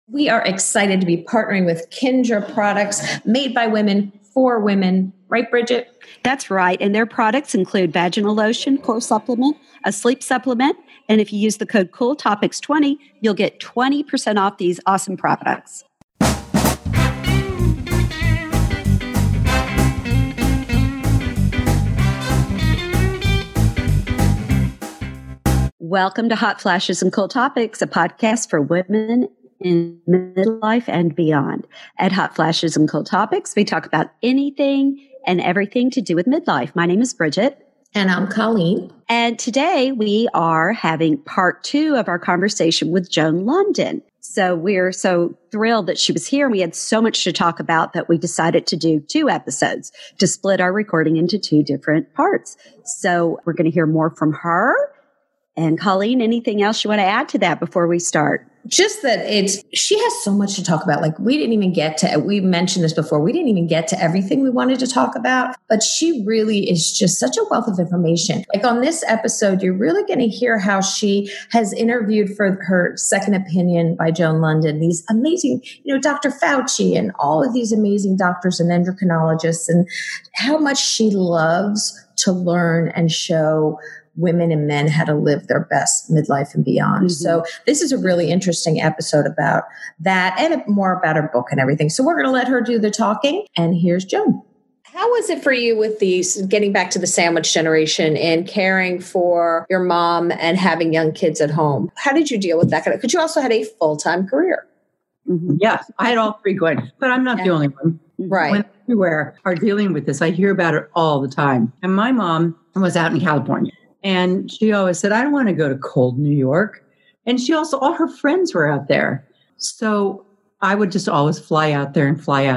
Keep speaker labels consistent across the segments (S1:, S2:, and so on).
S1: We are excited to be partnering with Kindra products made by women for women. Right, Bridget?
S2: That's right. And their products include vaginal lotion, core supplement, a sleep supplement. And if you use the code COOLTOPICS20, you'll get 20% off these awesome products. Welcome to Hot Flashes and Cool Topics, a podcast for women in midlife and beyond. At Hot Flashes and Cool Topics, we talk about anything and everything to do with midlife. My name is Bridget.
S1: And I'm Colleen.
S2: And today we are having part 2 of our conversation with Joan Lunden. So we're so thrilled that she was here. And we had so much to talk about that we decided to do 2 episodes to split our recording into 2 different parts. So we're going to hear more from her. And Colleen, anything else you want to add to that before we start?
S1: Just that she has so much to talk about. Like we mentioned this before, we didn't even get to everything we wanted to talk about, but she really is just such a wealth of information. Like on this episode, you're really going to hear how she has interviewed for her Second Opinion by Joan Lunden, these amazing, Dr. Fauci and all of these amazing doctors and endocrinologists, and how much she loves to learn and show women and men how to live their best midlife and beyond. Mm-hmm. So this is a really interesting episode about that and more about her book and everything. So we're going to let her do the talking. And here's Joan.
S3: How was it for you with getting back to the sandwich generation and caring for your mom and having young kids at home? How did you deal with that? Because you also had a full-time career.
S4: Mm-hmm. Yes, I had all 3 going, but I'm not the only one.
S3: Right.
S4: Women everywhere are dealing with this. I hear about it all the time. And my mom was out in California. And she always said, I don't want to go to cold New York. And all her friends were out there. So I would just always fly out there.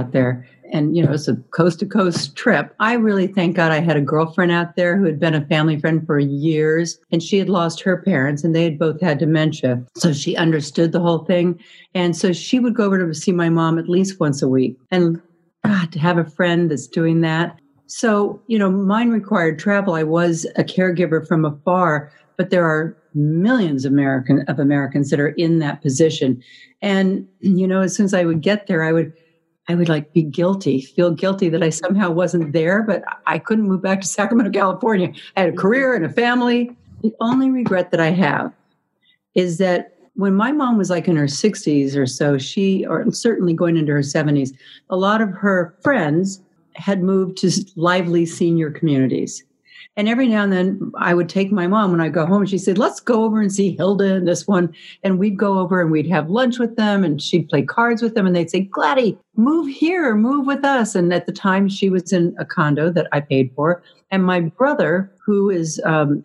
S4: And, it's a coast to coast trip. I really thank God I had a girlfriend out there who had been a family friend for years. And she had lost her parents and they had both had dementia. So she understood the whole thing. And so she would go over to see my mom at least once a week. And God, to have a friend that's doing that. So, mine required travel. I was a caregiver from afar, but there are millions of Americans that are in that position. And, as soon as I would get there, I would like feel guilty that I somehow wasn't there, but I couldn't move back to Sacramento, California. I had a career and a family. The only regret that I have is that when my mom was like in her 60s or so, or certainly going into her 70s, a lot of her friends had moved to lively senior communities. And every now and then I would take my mom when I go home. She said, let's go over and see Hilda and this one. And we'd go over and we'd have lunch with them and she'd play cards with them. And they'd say, Gladys, move here, move with us. And at the time she was in a condo that I paid for. And my brother, who is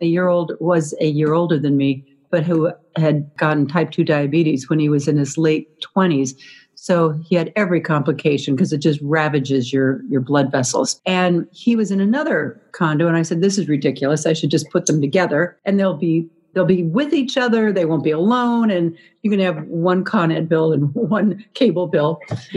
S4: was a year older than me, but who had gotten type 2 diabetes when he was in his late 20s. So he had every complication because it just ravages your blood vessels. And he was in another condo. And I said, this is ridiculous. I should just put them together and they'll be with each other. They won't be alone. And you can have one Con Ed bill and one cable bill.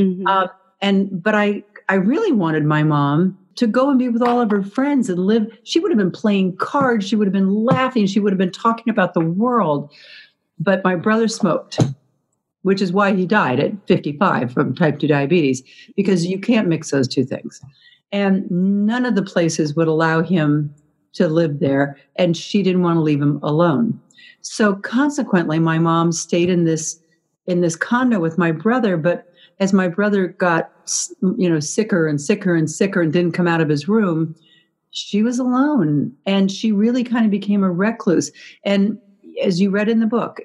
S4: Mm-hmm. But I really wanted my mom to go and be with all of her friends and live. She would have been playing cards. She would have been laughing. She would have been talking about the world. But my brother smoked, which is why he died at 55 from type 2 diabetes, because you can't mix those 2 things. And none of the places would allow him to live there, and she didn't want to leave him alone. So consequently, my mom stayed in this condo with my brother, but as my brother got, sicker and sicker and sicker and didn't come out of his room, she was alone, and she really kind of became a recluse. And as you read in the book,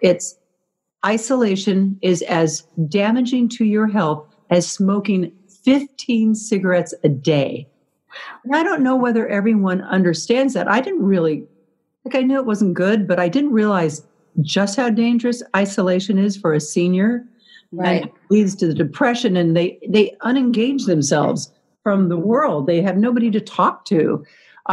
S4: isolation is as damaging to your health as smoking 15 cigarettes a day. And I don't know whether everyone understands that. I didn't really, I knew it wasn't good, but I didn't realize just how dangerous isolation is for a senior. Right. And it leads to the depression, and they unengage themselves from the world. They have nobody to talk to.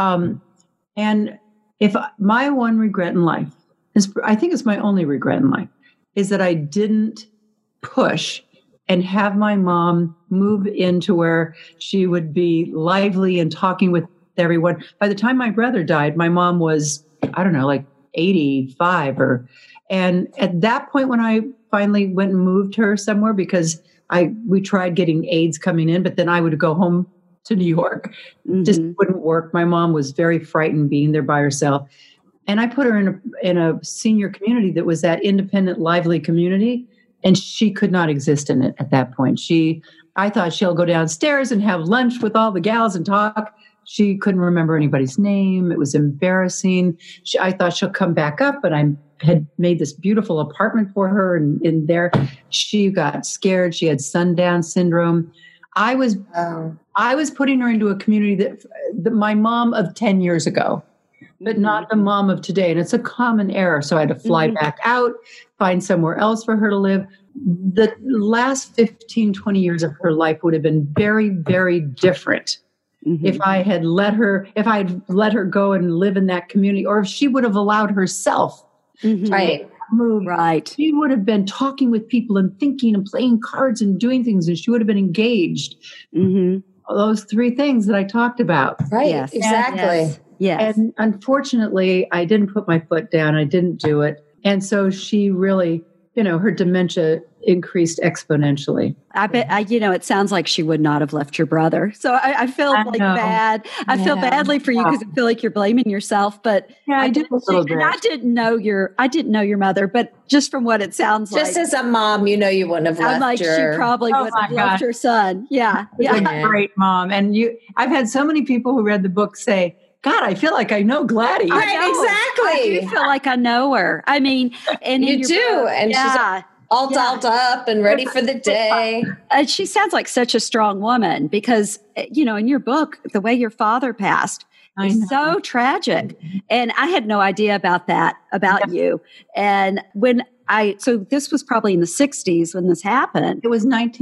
S4: And if my one regret in life, I think it's my only regret in life, is that I didn't push and have my mom move into where she would be lively and talking with everyone. By the time my brother died, my mom was, I don't know, like 85 and at that point when I finally went and moved her somewhere because we tried getting aides coming in, but then I would go home to New York. Just wouldn't work. My mom was very frightened being there by herself. And I put her in a senior community that was that independent, lively community. And she could not exist in it at that point. I thought she'll go downstairs and have lunch with all the gals and talk. She couldn't remember anybody's name. It was embarrassing. I thought she'll come back up, but I had made this beautiful apartment for her. And in there, she got scared. She had sundown syndrome. I was putting her into a community that my mom of 10 years ago, but not the mom of today. And it's a common error. So I had to fly back out, find somewhere else for her to live. The last 15, 20 years of her life would have been very, very different if I had let her go and live in that community, or if she would have allowed herself to move.
S2: Right.
S4: She would have been talking with people and thinking and playing cards and doing things, and she would have been engaged. Those three things that I talked about.
S3: Right.
S2: Yes.
S3: Exactly.
S2: Yes.
S4: And unfortunately, I didn't put my foot down. I didn't do it. And so she really, her dementia increased exponentially.
S2: I bet, it sounds like she would not have left your brother. So I feel bad. I feel badly for you because I feel like you're blaming yourself. But
S4: I did a little bit.
S2: I didn't know your mother, but just from what it sounds like.
S3: Just as a mom, you wouldn't have left
S2: I'm like, she probably wouldn't have left her son. Yeah.
S4: She's a great mom. And I've had so many people who read the book say, God, I feel like I know Gladys.
S3: Exactly.
S2: I do feel like I know her. I mean, and
S3: you do.
S2: Book,
S3: and she's all dolled up and ready for the day.
S2: She sounds like such a strong woman because, in your book, the way your father passed is so tragic. And I had no idea about that, about you. And so this was probably in the 60s when this happened.
S4: It was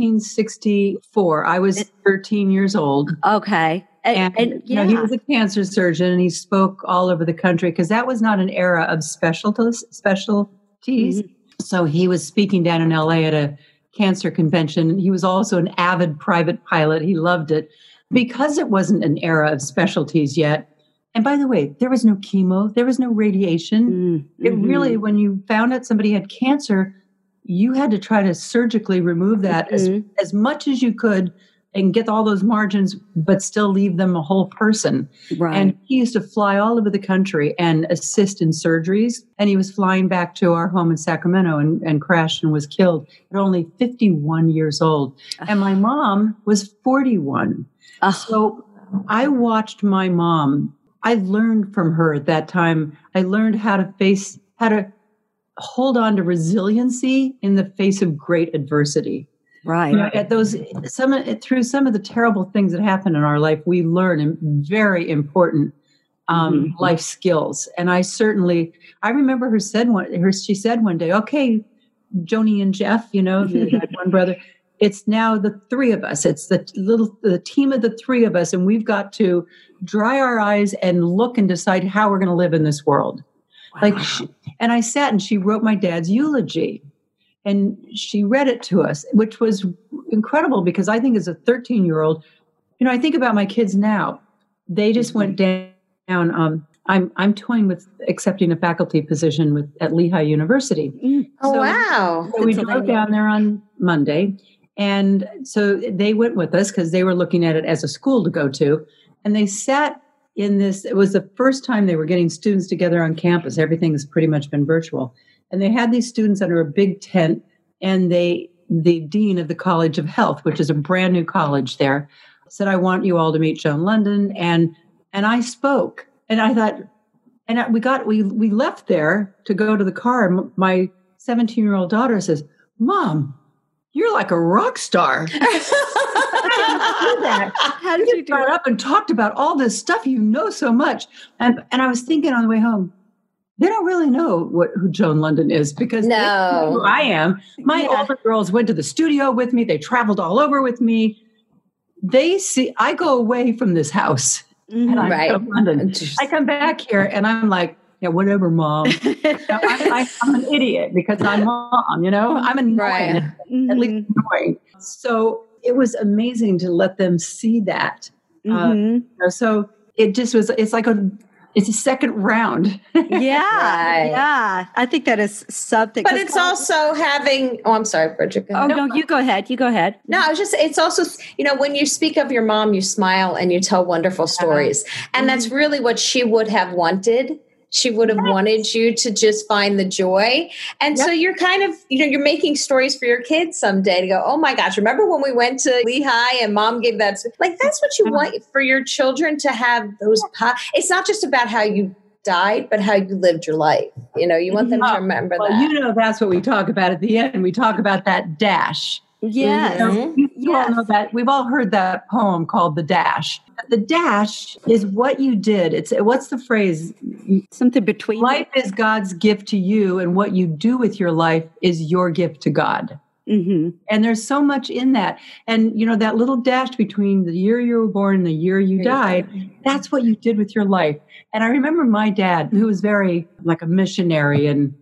S4: 1964. I was 13 years old.
S2: Okay.
S4: And he was a cancer surgeon and he spoke all over the country because that was not an era of specialties. So he was speaking down in LA at a cancer convention. He was also an avid private pilot. He loved it because it wasn't an era of specialties yet. And by the way, there was no chemo, there was no radiation. It really, when you found out somebody had cancer, you had to try to surgically remove that as much as you could and get all those margins, but still leave them a whole person.
S2: Right.
S4: And he used to fly all over the country and assist in surgeries. And he was flying back to our home in Sacramento and crashed and was killed at only 51 years old. And my mom was 41. So I watched my mom. I learned from her at that time. I learned how to hold on to resiliency in the face of great adversity.
S2: Right.
S4: Through some of the terrible things that happen in our life, we learn very important life skills. And I remember she said one day, okay, Joni and Jeff, they had one brother. It's now the three of us. It's the team of the three of us. And we've got to dry our eyes and look and decide how we're going to live in this world. Wow. And I sat and she wrote my dad's eulogy. And she read it to us, which was incredible because I think as a 13-year-old, I think about my kids now. They just went down. I'm toying with accepting a faculty position at Lehigh University.
S3: Wow.
S4: So we drove down there on Monday. And so they went with us because they were looking at it as a school to go to. And they sat in this. It was the first time they were getting students together on campus. Everything has pretty much been virtual. And they had these students under a big tent, and the dean of the College of Health, which is a brand new college there, said, I want you all to meet Joan Lunden. And I spoke, and I thought, and we left there to go to the car. And my 17-year-old daughter says, Mom, you're like a rock star. How did you got up and talked about all this stuff? You know so much. And I was thinking on the way home, they don't really know who Joan Lunden is because they know who I am. My older girls went to the studio with me. They traveled all over with me. I go away from this house and I go to London. I come back here and I'm like, yeah, whatever, Mom. I'm an idiot because I'm Mom, I'm annoying, at least annoying. So it was amazing to let them see that. So it just was, it's like it's a second round.
S2: Yeah. I think that is something.
S3: But it's also having, I'm sorry, Bridget.
S2: No, you go ahead.
S3: No, I was just, it's also, when you speak of your mom, you smile and you tell wonderful stories. And that's really what she would have wanted. She would have wanted you to just find the joy. And so you're kind of, you're making stories for your kids someday to go, oh my gosh, remember when we went to Lehigh and mom gave that? Like, that's what you want for your children to have those. It's not just about how you died, but how you lived your life. You want them to remember that.
S4: That's what we talk about at the end. We talk about that dash.
S2: Yes.
S4: You all know that. We've all heard that poem called The Dash. The dash is what you did. What's the phrase?
S2: Something between.
S4: Life is God's gift to you, and what you do with your life is your gift to God. Mm-hmm. And there's so much in that. And, that little dash between the year you were born and the year you died, that's what you did with your life. And I remember my dad, who was very like a missionary, and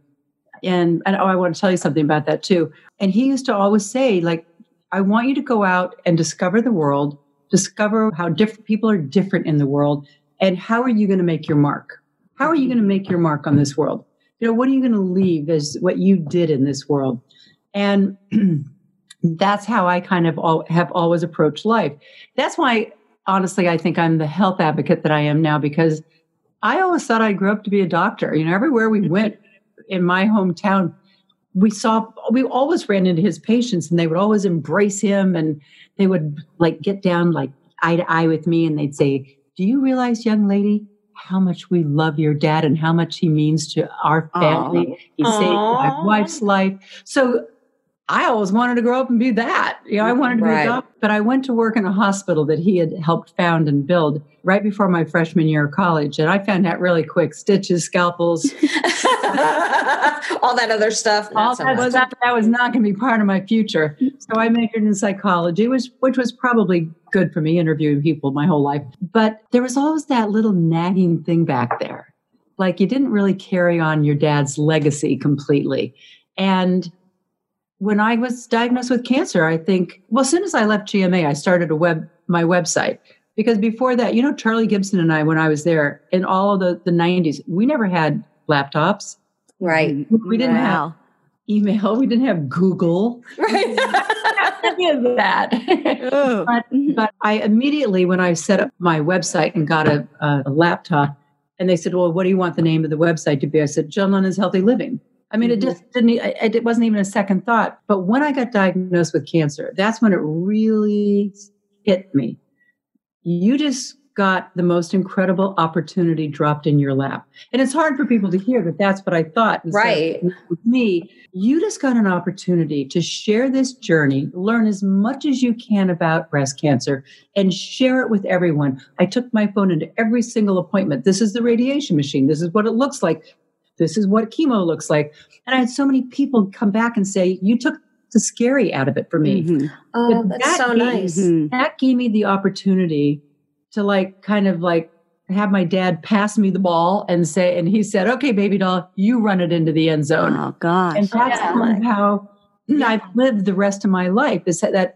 S4: I want to tell you something about that too. And he used to always say, like, I want you to go out and discover the world, discover how different people are different in the world, and how are you going to make your mark? How are you going to make your mark on this world? What are you going to leave as what you did in this world? And that's how I kind of have always approached life. That's why, honestly, I think I'm the health advocate that I am now, because I always thought I grew up to be a doctor. Everywhere we went in my hometown, we always ran into his patients, and they would always embrace him, and they would like get down like eye to eye with me, and they'd say, do you realize, young lady, how much we love your dad and how much he means to our family? He saved my wife's life. So I always wanted to grow up and be that. I wanted to be a doctor, but I went to work in a hospital that he had helped found and build right before my freshman year of college. And I found that really quick. Stitches, scalpels.
S3: All that other stuff.
S4: That was not going to be part of my future. So I majored in psychology, which was probably good for me, interviewing people my whole life. But there was always that little nagging thing back there. Like, you didn't really carry on your dad's legacy completely. And when I was diagnosed with cancer, I think, as soon as I left GMA, I started my website. Because before that, Charlie Gibson and I, when I was there in all of the 90s, we never had laptops.
S3: Right.
S4: We didn't have email. We didn't have Google.
S3: Right.
S4: Any of that. But I immediately, when I set up my website and got a laptop, and they said, well, what do you want the name of the website to be? I said, John London's Healthy Living. I mean, it wasn't even a second thought. But when I got diagnosed with cancer, that's when it really hit me. You just got the most incredible opportunity dropped in your lap. And it's hard for people to hear that that's what I thought. And
S3: right.
S4: So with me, you just got an opportunity to share this journey, learn as much as you can about breast cancer, and share it with everyone. I took my phone into every single appointment. This is the radiation machine. This is what it looks like. This is what chemo looks like. And I had so many people come back and say, you took the scary out of it for me.
S3: Mm-hmm. Oh, that's so nice.
S4: That gave me the opportunity to kind of have my dad pass me the ball and he said, okay, baby doll, you run it into the end zone.
S2: Oh, gosh.
S4: And that's how I've lived the rest of my life, is that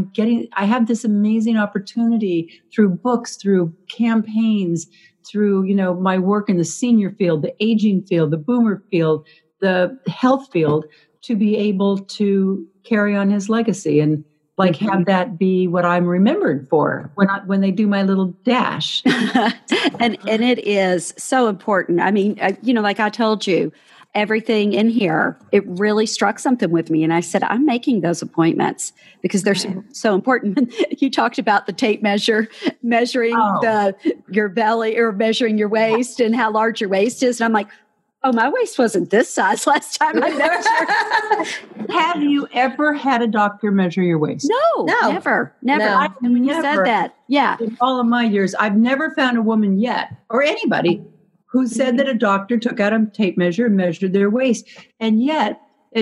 S4: I have this amazing opportunity through books, through campaigns, through, my work in the senior field, the aging field, the boomer field, the health field, to be able to carry on his legacy and have that be what I'm remembered for when they do my little dash.
S2: and it is so important. I mean, like I told you, everything in here, it really struck something with me. And I said, I'm making those appointments because they're so important. You talked about the tape measure, measuring your belly or measuring your waist and how large your waist is. And I'm like, oh, my waist wasn't this size last time I measured.
S4: Have you ever had a doctor measure your waist?
S2: No. Never.
S3: No.
S2: When you said that, yeah.
S4: In all of my years, I've never found a woman yet, or anybody, who said that a doctor took out a tape measure and measured their waist. And yet,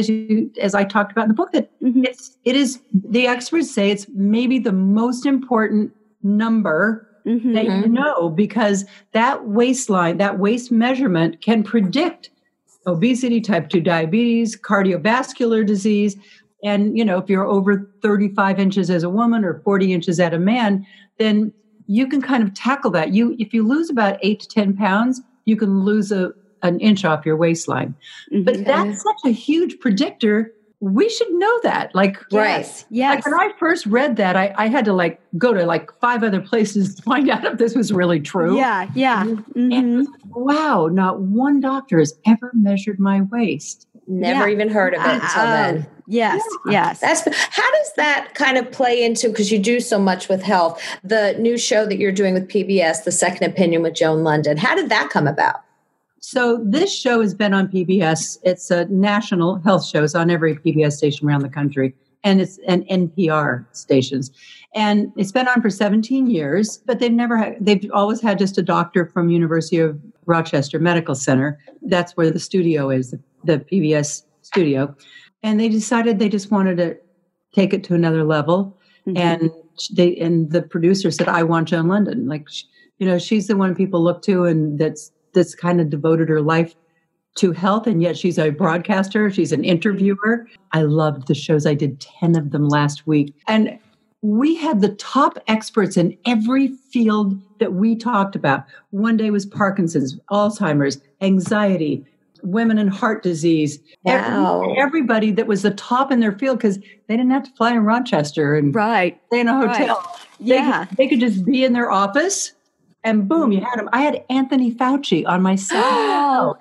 S4: as I talked about in the book, that it is, the experts say it's maybe the most important number that you know, because that waistline, that waist measurement can predict obesity, type 2 diabetes, cardiovascular disease. And, if you're over 35 inches as a woman or 40 inches as a man, then you can kind of tackle that. If you lose about 8 to 10 pounds, you can lose an inch off your waistline. But that's such a huge predictor. We should know that. Like,
S3: right.
S2: Yes.
S4: Like when I first read that, I had to go to 5 other places to find out if this was really true.
S2: Yeah.
S4: And wow, not one doctor has ever measured my waist.
S3: Never even heard of it until then.
S2: Yes.
S3: How does that kind of play into, because you do so much with health, the new show that you're doing with PBS, The Second Opinion with Joan Lunden? How did that come about?
S4: So this show has been on PBS. It's a national health show. It's on every PBS station around the country, and it's an NPR stations. And it's been on for 17 years, but they've always had just a doctor from University of Rochester Medical Center. That's where the studio is, the PBS studio. And they decided they just wanted to take it to another level. And the producer said, I want Joan Lunden. She's the one people look to, and that's kind of devoted her life to health, and yet she's a broadcaster. She's an interviewer. I loved the shows. I did 10 of them last week. And we had the top experts in every field that we talked about. One day was Parkinson's, Alzheimer's, anxiety, women and heart disease.
S3: Wow.
S4: Everybody that was the top in their field, because they didn't have to fly in Rochester and stay in a hotel.
S2: Yeah.
S4: They could just be in their office. And boom, you had him. I had Anthony Fauci on my side.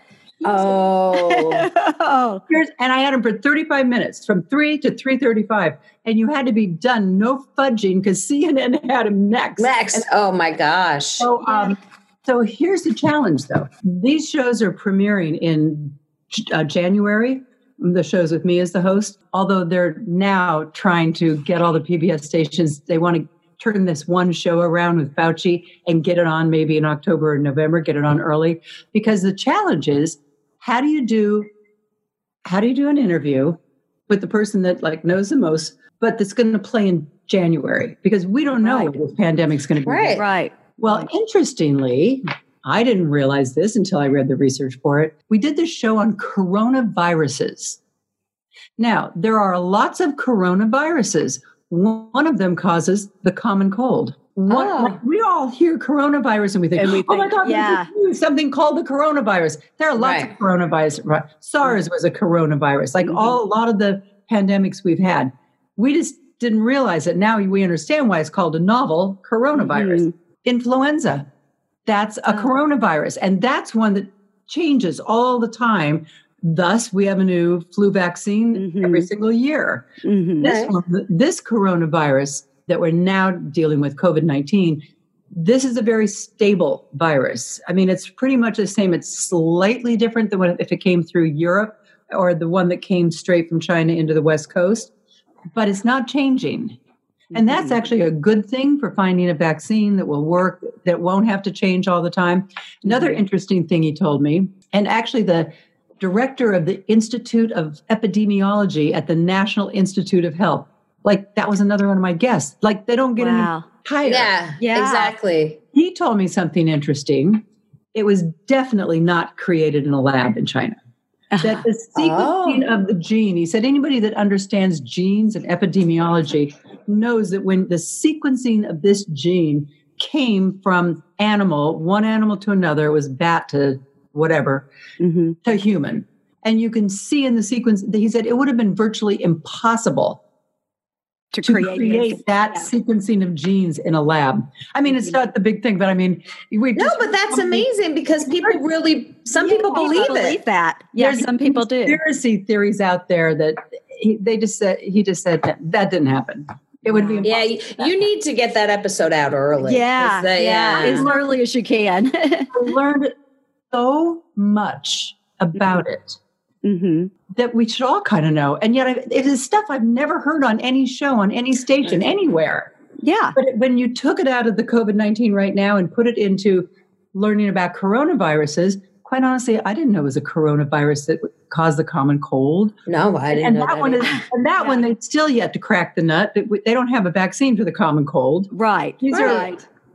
S3: Oh.
S4: And I had him for 35 minutes, from 3 to 3:35. And you had to be done, no fudging, because CNN had him next.
S3: Oh my gosh.
S4: So here's the challenge, though. These shows are premiering in January. The shows with me as the host, although they're now trying to get all the PBS stations. They want to turn this one show around with Fauci and get it on maybe in October or November, get it on early. Because the challenge is, how do you do an interview with the person that knows the most, but that's going to play in January? Because we don't know what this pandemic's going to be.
S2: Right.
S4: Well, interestingly, I didn't realize this until I read the research for it. We did this show on coronaviruses. Now, there are lots of coronaviruses. One of them causes the common cold. We all hear coronavirus and we think, oh my God, there's something called the coronavirus. There are lots of coronavirus. SARS was a coronavirus. A lot of the pandemics we've had. We just didn't realize it. Now we understand why it's called a novel coronavirus. Influenza, that's a coronavirus. And that's one that changes all the time. Thus, we have a new flu vaccine every single year. This coronavirus that we're now dealing with, COVID-19, this is a very stable virus. I mean, it's pretty much the same. It's slightly different than if it came through Europe or the one that came straight from China into the West Coast, but it's not changing. And that's actually a good thing for finding a vaccine that will work, that won't have to change all the time. Another interesting thing he told me, and actually the director of the Institute of Epidemiology at the National Institute of Health. That was another one of my guests. They don't get any higher.
S3: Yeah, exactly.
S4: He told me something interesting. It was definitely not created in a lab in China. That the sequencing of the gene, he said, anybody that understands genes and epidemiology knows that when the sequencing of this gene came from one animal to another, it was bat to whatever, to human. And you can see in the sequence, he said it would have been virtually impossible to create that sequencing of genes in a lab. I mean, it's not the big thing, but I mean,
S3: but that's amazing because some people believe
S2: that. Yeah, some people do.
S4: Conspiracy theories out there that he just said that didn't happen. It would be impossible.
S3: Yeah, you need to get that episode out early.
S2: Yeah, as early as you can.
S4: I learned so much about it. That we should all kind of know. And yet it is stuff I've never heard on any show, on any station, anywhere.
S2: Yeah.
S4: But when you took it out of the COVID-19 right now and put it into learning about coronaviruses, quite honestly, I didn't know it was a coronavirus that caused the common cold.
S3: No, I didn't know that.
S4: One, they still yet to crack the nut. They don't have a vaccine for the common cold.
S2: Right.
S4: These are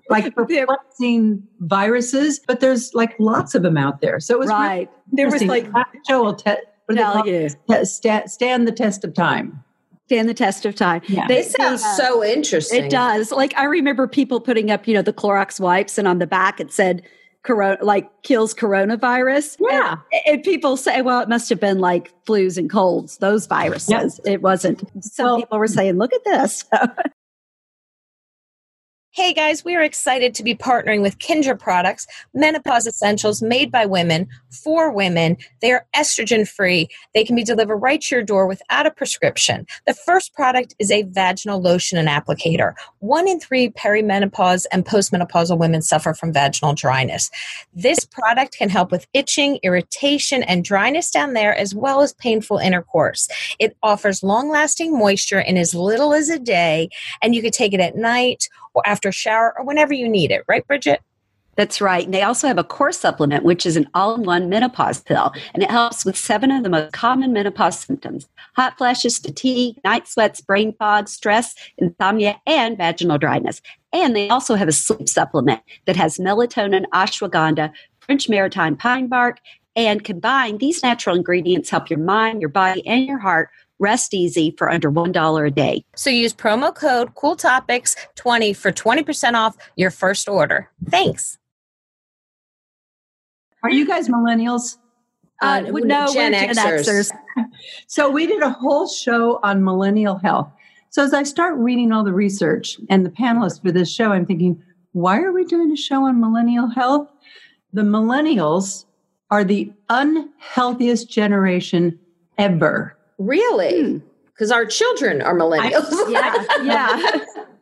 S4: perplexing viruses, but there's lots of them out there. So it was
S2: there was
S4: that show will stand the test of time.
S2: stand the test of time.
S4: Yeah.
S3: This sounds so interesting.
S2: It does. Like I remember people putting up, the Clorox wipes, and on the back it said kills coronavirus.
S4: Yeah.
S2: And people say, well, it must have been like flus and colds, those viruses. Yep. It wasn't. Some people were saying, look at this.
S3: Hey guys, we are excited to be partnering with Kindra Products, menopause essentials made by women for women. They are estrogen free. They can be delivered right to your door without a prescription. The first product is a vaginal lotion and applicator. 1 in 3 perimenopause and postmenopausal women suffer from vaginal dryness. This product can help with itching, irritation, and dryness down there, as well as painful intercourse. It offers long-lasting moisture in as little as a day, and you could take it at night or after a shower or whenever you need it. Right, Bridget?
S2: That's right. And they also have a core supplement, which is an all-in-one menopause pill. And it helps with 7 of the most common menopause symptoms: hot flashes, fatigue, night sweats, brain fog, stress, insomnia, and vaginal dryness. And they also have a sleep supplement that has melatonin, ashwagandha, French maritime pine bark, and combined, these natural ingredients help your mind, your body, and your heart rest easy for under $1 a day.
S3: So use promo code COOLTOPICS20 for 20% off your first order. Thanks.
S4: Are you guys millennials?
S2: No, we're Gen Xers.
S4: So we did a whole show on millennial health. So as I start reading all the research and the panelists for this show, I'm thinking, why are we doing a show on millennial health? The millennials are the unhealthiest generation ever.
S3: Really? Because our children are millennials.
S2: Yeah.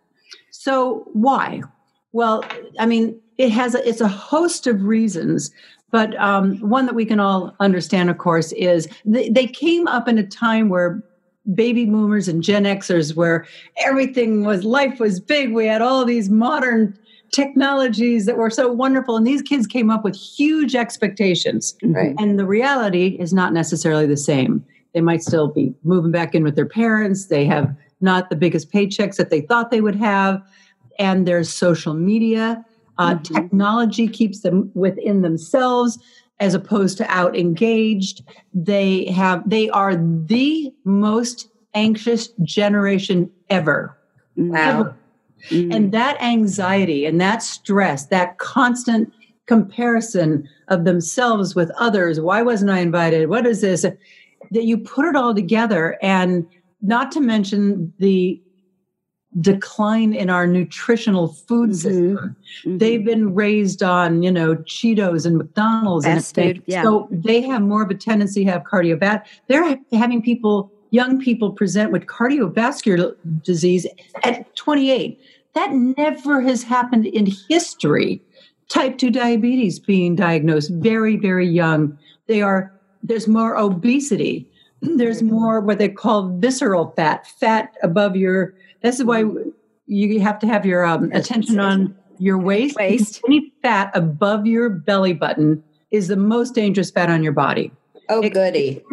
S4: So why? Well, I mean, it's a host of reasons, but one that we can all understand, of course, is they came up in a time where baby boomers and Gen Xers, where life was big. We had all these modern technologies that were so wonderful, and these kids came up with huge expectations.
S3: Right.
S4: And the reality is not necessarily the same. They might still be moving back in with their parents. They have not the biggest paychecks that they thought they would have. And there's social media. Technology keeps them within themselves as opposed to out engaged. They are the most anxious generation ever.
S3: Wow.
S4: Ever. And that anxiety and that stress, that constant comparison of themselves with others. Why wasn't I invited? What is this? That you put it all together, and not to mention the decline in our nutritional food system. They've been raised on, Cheetos and McDonald's
S2: fast
S4: and
S2: food. Yeah.
S4: So they have more of a tendency to have cardiovascular. They're having young people present with cardiovascular disease at 28. That never has happened in history. Type 2 diabetes being diagnosed very, very young. There's more obesity. There's more what they call visceral fat above your. This is why you have to have your attention on your waist. Any fat above your belly button is the most dangerous fat on your body.
S3: Oh, goody.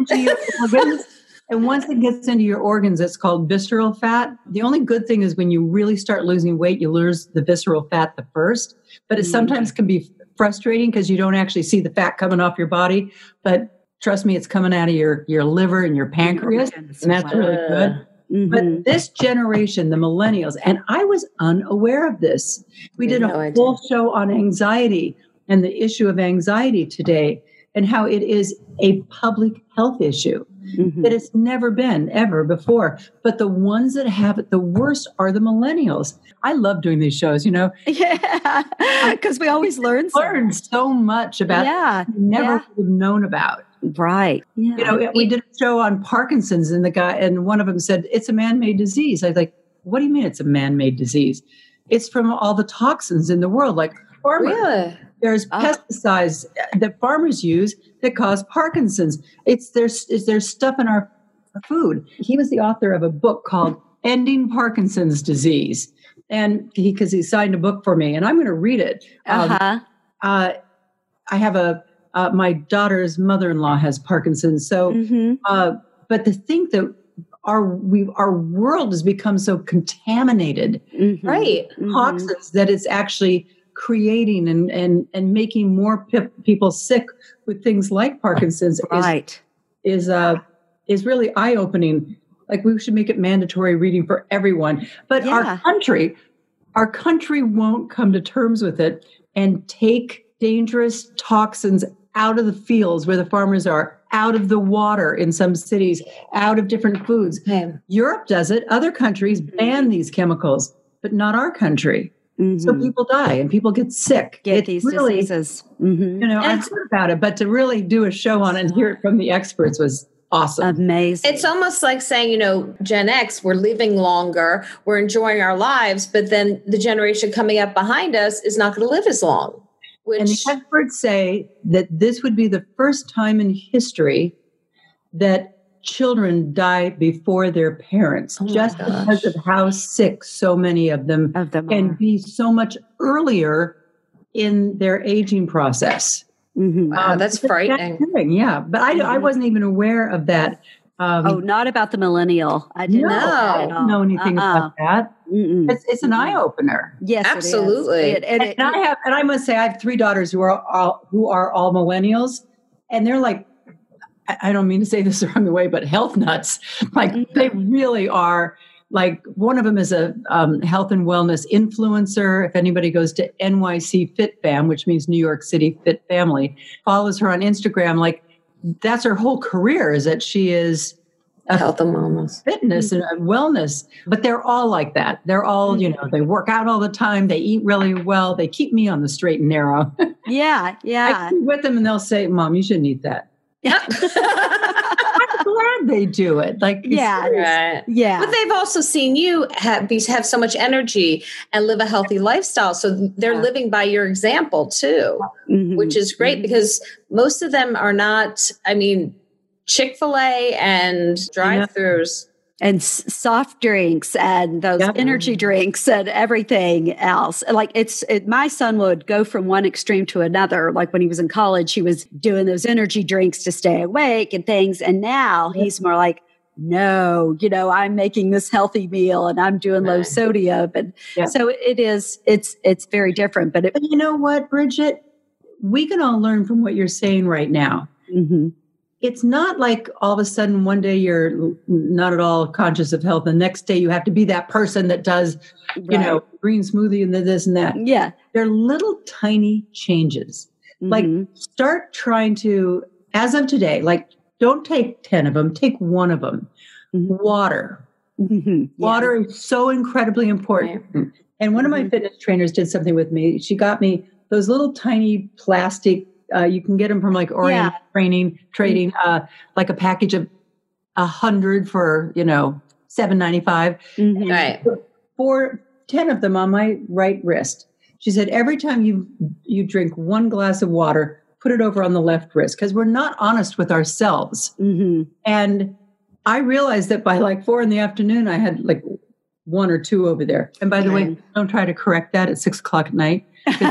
S4: And once it gets into your organs, it's called visceral fat. The only good thing is when you really start losing weight, you lose the visceral fat the first. But it sometimes can be frustrating because you don't actually see the fat coming off your body. But trust me, it's coming out of your liver and your pancreas, and that's really good. But this generation, the millennials, and I was unaware of this. We did a whole show on anxiety and the issue of anxiety today and how it is a public health issue that it's never been ever before. But the ones that have it the worst are the millennials. I love doing these shows,
S2: Yeah, because we always learn
S4: so much about we never would have known about.
S2: Right. Yeah.
S4: We did a show on Parkinson's, and one of them said, it's a man-made disease. I was like, what do you mean it's a man-made disease? It's from all the toxins in the world, like farmers. Really? There's pesticides that farmers use that cause Parkinson's. There's stuff in our food. He was the author of a book called Ending Parkinson's Disease. And because he signed a book for me, and I'm going to read it. I have my daughter's mother-in-law has Parkinson's. So, but to think that our world has become so contaminated, right? Toxins that it's actually creating and making more people sick with things like Parkinson's is really eye-opening. Like we should make it mandatory reading for everyone. But our country won't come to terms with it and take dangerous toxins out of the fields where the farmers are, out of the water in some cities, out of different foods.
S3: Okay.
S4: Europe does it. Other countries ban these chemicals, but not our country. So people die and people get sick.
S2: Get these diseases.
S4: I've heard about it, but to really do a show on it and hear it from the experts was awesome.
S2: Amazing.
S3: It's almost like saying, Gen X, we're living longer, we're enjoying our lives, but then the generation coming up behind us is not going to live as long.
S4: And the experts say that this would be the first time in history that children die before their parents, just because of how sick so many of them can be so much earlier in their aging process.
S3: Wow, that's frightening.
S4: Yeah, but I wasn't even aware of that.
S2: Not about the millennial. I didn't
S4: know anything about that. It's an eye opener.
S2: Yes,
S3: absolutely.
S4: And I must say, I have 3 daughters who are all millennials, and they're like, I don't mean to say this the wrong way, but health nuts. Like they really are. Like one of them is a health and wellness influencer. If anybody goes to NYC Fit Fam, which means New York City Fit Family, follows her on Instagram, like that's her whole career, is that she is
S3: health and wellness,
S4: fitness and wellness. But they're all like that. They're all, they work out all the time. They eat really well. They keep me on the straight and narrow.
S2: Yeah.
S4: I sit with them and they'll say, Mom, you shouldn't eat that. I'm glad they do it. Like,
S3: right.
S2: Yeah.
S3: But they've also seen you have so much energy and live a healthy lifestyle. So they're living by your example too, which is great because most of them are not, Chick-fil-A and drive-thrus.
S2: And soft drinks and those energy drinks and everything else. Like my son would go from one extreme to another. Like when he was in college, he was doing those energy drinks to stay awake and things. And now he's more like, no, I'm making this healthy meal and I'm doing low sodium. And so it's very different. But
S4: you know what, Bridget? We can all learn from what you're saying right now. It's not like all of a sudden one day you're not at all conscious of health. The next day you have to be that person that does, green smoothie and this and that.
S2: Yeah.
S4: They're little tiny changes. Like start trying to, as of today, like don't take 10 of them, take one of them. Water. Water is so incredibly important. Right. And one of my fitness trainers did something with me. She got me those little tiny plastic, you can get them from like Orient Trading, like a package of 100 for, $7.95.
S3: Right.
S4: For 10 of them on my right wrist. She said, every time you drink one glass of water, put it over on the left wrist, because we're not honest with ourselves. And I realized that by like 4 p.m, I had like 1 or 2 over there. And by the way, don't try to correct that at 6 o'clock at night.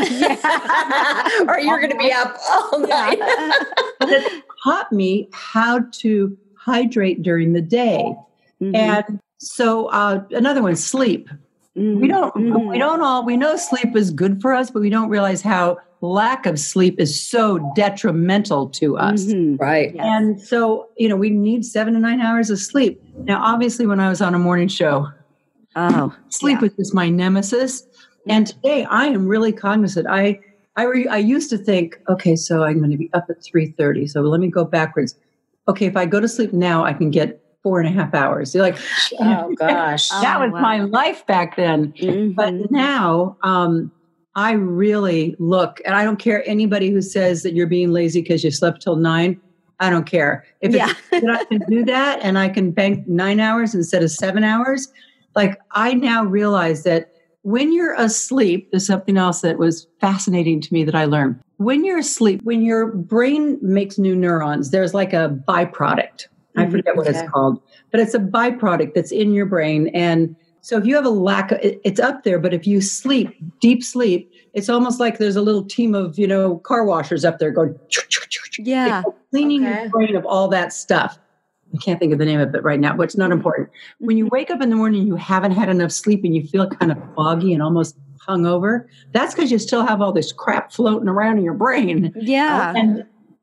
S3: Or you're going to be up all night.
S4: But it taught me how to hydrate during the day. And so another one, sleep. We know sleep is good for us, but we don't realize how lack of sleep is so detrimental to us.
S3: Right.
S2: Yes.
S4: And so, we need 7 to 9 hours of sleep. Now, obviously, when I was on a morning show, sleep was just my nemesis. And today I am really cognizant. I used to think, okay, so I'm going to be up at 3:30. So let me go backwards. Okay, if I go to sleep now, I can get 4.5 hours. You're like,
S3: oh gosh,
S4: that was my life back then. But now I really look, and I don't care anybody who says that you're being lazy because you slept till 9. I don't care. If I can do that and I can bank 9 hours instead of 7 hours, like I now realize that when you're asleep, there's something else that was fascinating to me that I learned. When you're asleep, when your brain makes new neurons, there's like a byproduct. I forget what it's called, but it's a byproduct that's in your brain. And so if you have a lack of, it's up there, but if you sleep, deep sleep, it's almost like there's a little team of, car washers up there going, cleaning your brain of all that stuff. I can't think of the name of it right now, but it's not important. When you wake up in the morning, you haven't had enough sleep and you feel kind of foggy and almost hungover. That's because you still have all this crap floating around in your brain.
S2: Yeah.
S4: And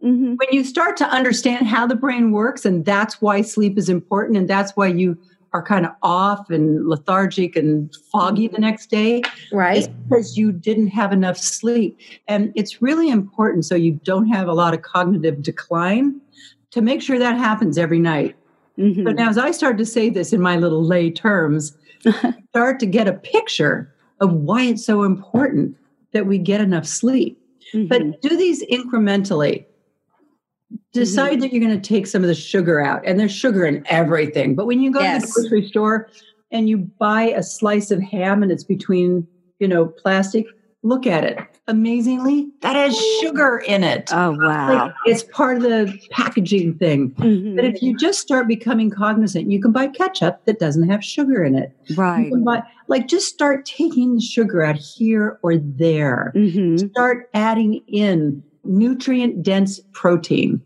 S2: Mhm.
S4: When you start to understand how the brain works, and that's why sleep is important, and that's why you are kind of off and lethargic and foggy the next day,
S3: Right.
S4: is because you didn't have enough sleep. And it's really important, so you don't have a lot of cognitive decline, to make sure that happens every night.
S2: Mhm.
S4: But now, as I start to say this in my little lay terms, start to get a picture of why it's so important that we get enough sleep.
S2: Mhm.
S4: But do these incrementally. Decide that you're going to take some of the sugar out, and there's sugar in everything. But when you go to the
S3: Yes.
S4: grocery store and you buy a slice of ham and it's between, plastic, look at it. Amazingly, that has sugar in it.
S2: Oh, wow.
S4: Like, it's part of the packaging thing.
S2: Mhm.
S4: But if you just start becoming cognizant, you can buy ketchup that doesn't have sugar in it. You
S2: Right.
S4: can buy, just start taking the sugar out here or there.
S2: Mhm.
S4: Start adding in nutrient dense protein.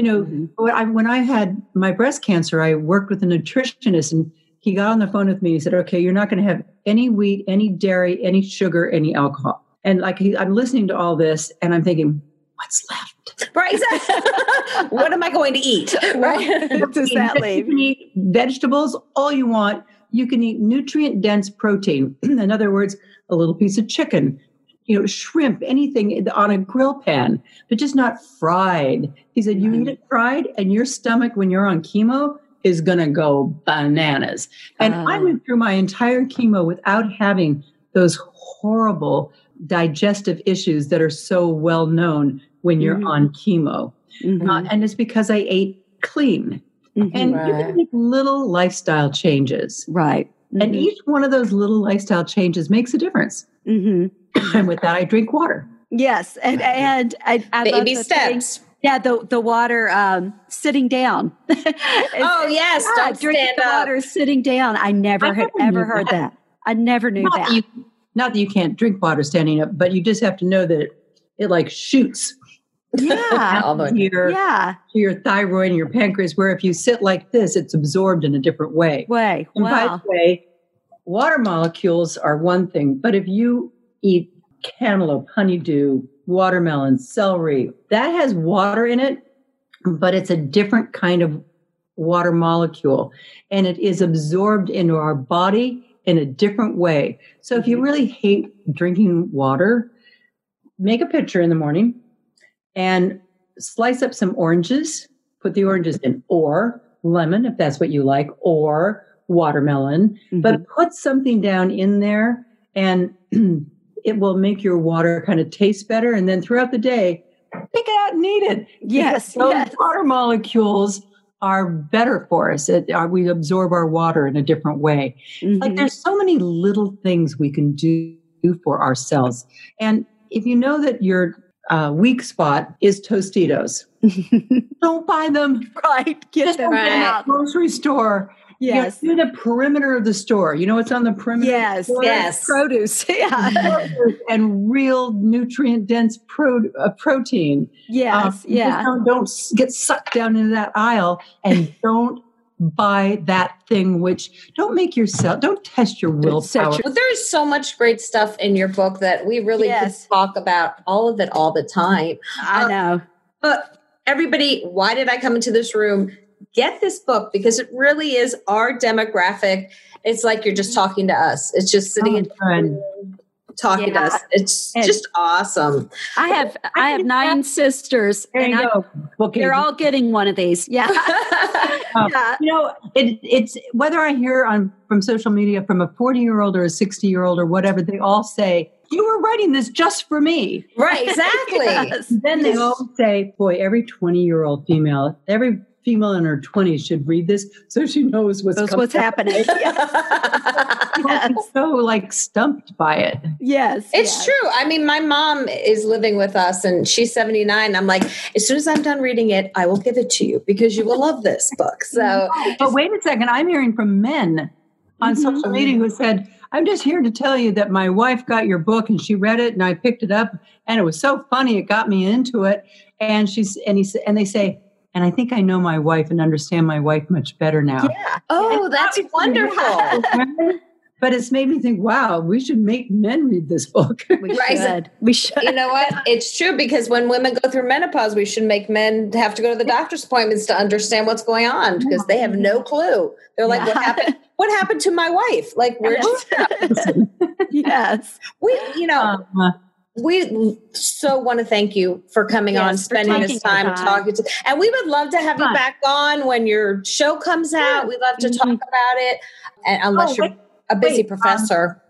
S4: When I had my breast cancer, I worked with a nutritionist, and he got on the phone with me. He said, okay, you're not going to have any wheat, any dairy, any sugar, any alcohol. And I'm listening to all this and I'm thinking, what's left?
S3: Right. Exactly. What am I going to eat? Right.
S2: What does that leave?
S4: You can eat vegetables all you want. You can eat nutrient dense protein. In other words, a little piece of chicken, shrimp, anything on a grill pan, but just not fried. He said, you eat it fried and your stomach, when you're on chemo, is going to go bananas. And I went through my entire chemo without having those horrible digestive issues that are so well known when you're on chemo. And it's because I ate clean. And you can make little lifestyle changes.
S2: Right.
S4: And each one of those little lifestyle changes makes a difference. And with that, I drink water.
S2: Yes. And I
S3: Baby
S2: love the
S3: steps.
S2: thing. Yeah, the water sitting down.
S3: Oh, yes. Don't
S2: drinking
S3: stand
S2: the
S3: up.
S2: water sitting down. I never had ever heard that. I never knew that.
S4: Not that you can't drink water standing up, but you just have to know that it shoots.
S2: Yeah.
S4: To your thyroid and your pancreas, where if you sit like this, it's absorbed in a different way. And by the way, water molecules are one thing, but if you eat cantaloupe, honeydew, watermelon, celery, that has water in it, but it's a different kind of water molecule, and it is absorbed into our body in a different way. So if you really hate drinking water, make a pitcher in the morning and slice up some oranges, put the oranges in, or lemon, if that's what you like, or watermelon, but put something down in there, and it will make your water kind of taste better. And then throughout the day, pick it out and eat it.
S2: Yes.
S4: Those water molecules are better for us. We absorb our water in a different way. There's so many little things we can do for ourselves. And if you know that your weak spot is Tostitos, don't buy them.
S2: Right. Get them
S4: At the grocery store.
S2: Yes.
S4: Do the perimeter of the store. You know what's on the perimeter?
S2: Yes.
S4: Of the store?
S3: Yes.
S2: Produce. Yeah.
S4: And real nutrient dense protein.
S2: Yes.
S4: Don't get sucked down into that aisle, and don't buy that thing don't test your willpower.
S3: Well, there's so much great stuff in your book that we really could talk about all of it all the time.
S2: I know.
S3: But everybody, why did I come into this room? Get this book, because it really is our demographic. It's like you're just talking to us. It's just sitting and talking to us. It's just awesome.
S2: I have 9 sisters, and they're all getting one of these. Yeah.
S4: It's whether I hear from social media from a 40-year-old or a 60-year-old or whatever, they all say, you were writing this just for me.
S3: Right, exactly.
S2: Yes.
S4: Then they all say, boy, every 20-year-old female, every female in her 20s should read this so she knows what's
S2: happening.
S4: I'm so stumped by it.
S2: Yes.
S3: It's true. I mean, my mom is living with us and she's 79. I'm like, as soon as I'm done reading it, I will give it to you because you will love this book. So,
S4: but wait a second. I'm hearing from men on social media who said, I'm just here to tell you that my wife got your book and she read it and I picked it up and it was so funny. It got me into it. And they say, and I think I know my wife and understand my wife much better now.
S3: Yeah. Oh, that's wonderful.
S4: But it's made me think, wow, we should make men read this book.
S2: We should. We should.
S3: You know what? It's true, because when women go through menopause, we should make men have to go to the doctor's appointments to understand what's going on, because they have no clue. They're like, what happened? What happened to my wife? Like, where'd she go?
S2: Yes.
S3: We so want to thank you for coming on, spending this time talking to, and we would love to have you back on when your show comes out. We'd love to talk about it, and unless you're a busy professor.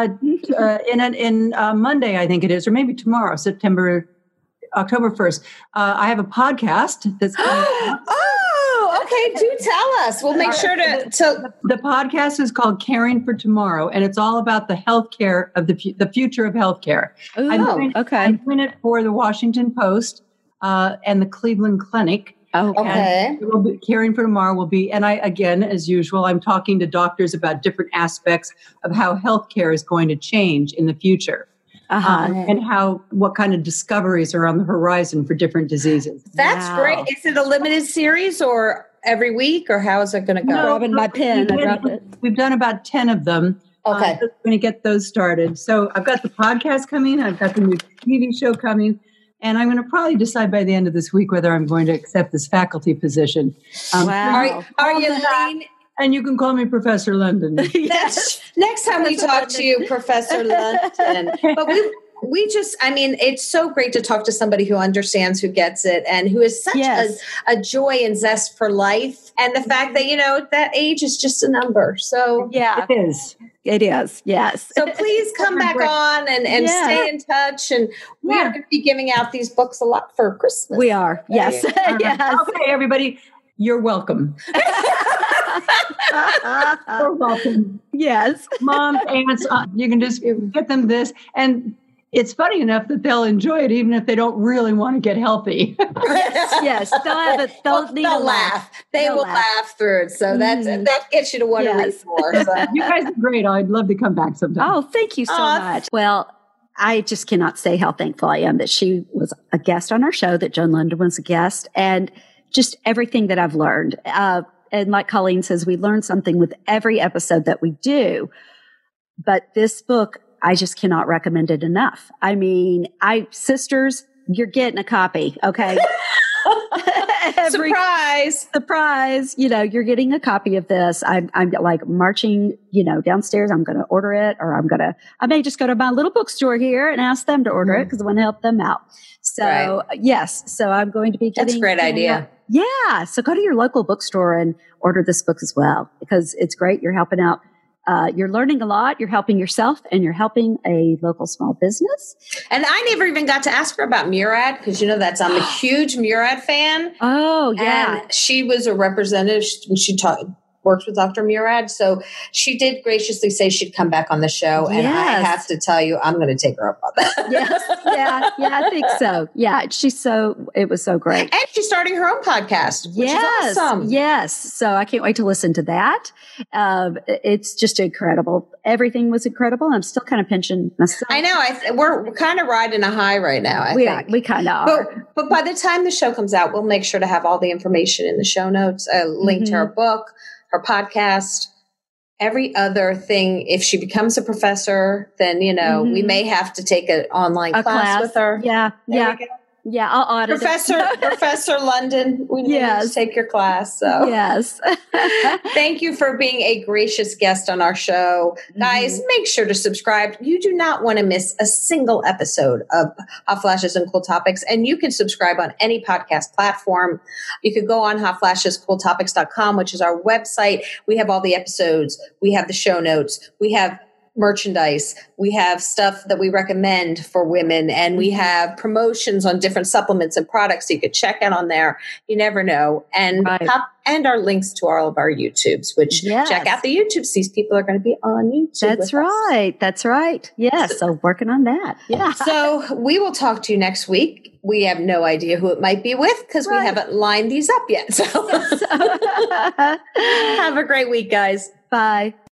S4: In Monday, I think it is, or maybe tomorrow, October 1st, I have a podcast that's
S3: okay. Do tell us. We'll make sure to.
S4: The podcast is called Caring for Tomorrow, and it's all about the healthcare of the future of healthcare. I'm doing it for the Washington Post and the Cleveland Clinic.
S3: Okay.
S4: Caring for Tomorrow will be, and I, again, as usual, I'm talking to doctors about different aspects of how healthcare is going to change in the future. And what kind of discoveries are on the horizon for different diseases.
S3: That's great. Is it a limited series or every week, or how is it going to go?
S2: I'm grabbing my pen. I dropped it.
S4: We've done about 10 of them.
S3: Okay.
S4: I'm going to get those started. So I've got the podcast coming. I've got the new TV show coming. And I'm going to probably decide by the end of this week whether I'm going to accept this faculty position.
S3: Are you lean?
S4: And you can call me Professor London.
S3: Next time we talk to you, Professor London. But we just, I mean, it's so great to talk to somebody who understands, who gets it, and who is such a joy and zest for life. And the fact that, that age is just a number. So
S2: yeah,
S4: it is.
S2: It is. Yes.
S3: So please come back on and stay in touch. And we are going to be giving out these books a lot for Christmas.
S2: We are. Yes. Yes.
S4: Okay, everybody, you're welcome. You're welcome.
S2: Yes.
S4: Moms, aunts, you can just get them this. And it's funny enough that they'll enjoy it even if they don't really want to get healthy.
S2: Yes. They'll
S3: laugh. They will laugh through it. So that gets you to want to read more. So.
S4: You guys are great. I'd love to come back sometime.
S2: Oh, thank you so much. Well, I just cannot say how thankful I am that she was a guest on our show, that Joan London was a guest, and just everything that I've learned. And like Colleen says, we learn something with every episode that we do. But this book, I just cannot recommend it enough. I mean, sisters, you're getting a copy, okay? Surprise. You're getting a copy of this. I'm like marching, downstairs. I'm going to order it, or I may just go to my little bookstore here and ask them to order it, because I want to help them out. So yes. So I'm going to be getting.
S3: That's a great idea.
S2: Yeah. So go to your local bookstore and order this book as well, because it's great. You're helping out. You're learning a lot. You're helping yourself, and you're helping a local small business.
S3: And I never even got to ask her about Murad, because I'm a huge Murad fan.
S2: Oh, yeah.
S3: And she was a representative. She worked with Dr. Murad. So she did graciously say she'd come back on the show. And I have to tell you, I'm going to take her up on that.
S2: Yes. Yeah, I think so. Yeah. It was so great.
S3: And she's starting her own podcast, which is awesome.
S2: Yes. So I can't wait to listen to that. It's just incredible. Everything was incredible. I'm still kind of pinching myself.
S3: I know. We're kind of riding a high right now.
S2: We kind of are.
S3: But by the time the show comes out, we'll make sure to have all the information in the show notes, a link to her book, her podcast, every other thing. If she becomes a professor, then, we may have to take an online class with her.
S2: Yeah. Yeah, I'll audit
S3: Professor London, we need to take your class. So
S2: yes.
S3: Thank you for being a gracious guest on our show. Guys, make sure to subscribe. You do not want to miss a single episode of Hot Flashes and Cool Topics. And you can subscribe on any podcast platform. You could go on hotflashescooltopics.com, which is our website. We have all the episodes. We have the show notes. We have merchandise. We have stuff that we recommend for women, and we have promotions on different supplements and products you could check out on there. You never know. And and our links to all of our YouTubes, which check out the YouTubes. These people are going to be on YouTube.
S2: That's right. Yes. So working on that. Yeah.
S3: So we will talk to you next week. We have no idea who it might be with, because we haven't lined these up yet. So have a great week, guys.
S2: Bye.